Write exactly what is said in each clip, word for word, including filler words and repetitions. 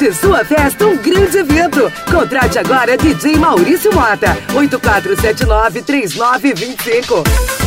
de sua festa um grande evento. Contrate agora D J Maurício Mota, oito quatro sete nove, três nove dois cinco.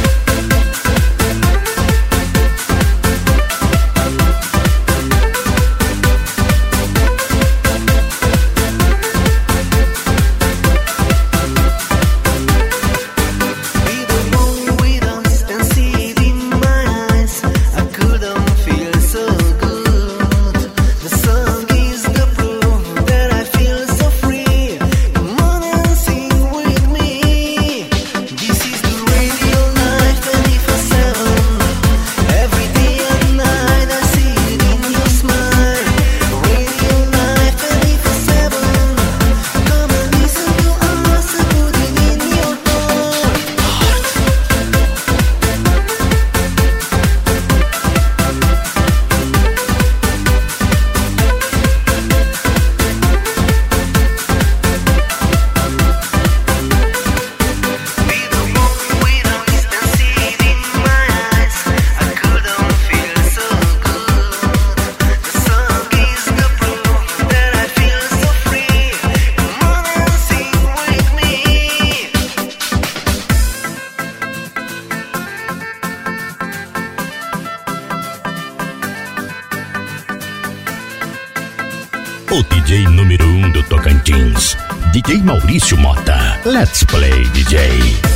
O D J número um do Tocantins, D J Maurício Mota. Let's play, D J.